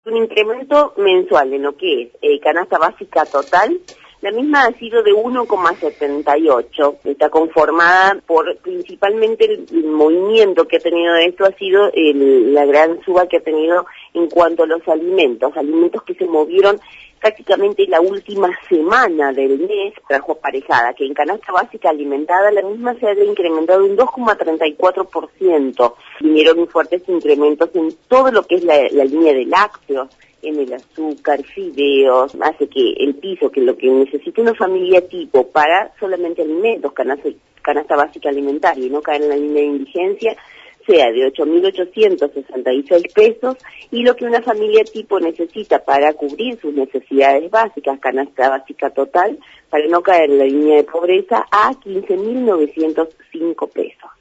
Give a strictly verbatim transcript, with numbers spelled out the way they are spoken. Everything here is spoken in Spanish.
Un incremento mensual en lo que es eh, canasta básica total. La misma ha sido de uno coma setenta y ocho. Está conformada por principalmente el, el movimiento que ha tenido esto, ha sido el, la gran suba que ha tenido en cuanto a los alimentos, alimentos que se movieron prácticamente la última semana del mes, trajo aparejada, que en canasta básica alimentada la misma se ha incrementado un dos coma treinta y cuatro por ciento. Vinieron fuertes incrementos en todo lo que es la, la línea de lácteos, en el azúcar, fideos, hace que el piso, que lo que necesita una familia tipo para solamente alimentos, canasta, canasta básica alimentaria y no caer en la línea de indigencia, sea de ocho mil ochocientos sesenta y seis pesos, y lo que una familia tipo necesita para cubrir sus necesidades básicas, canasta básica total, para no caer en la línea de pobreza, a quince mil novecientos cinco pesos.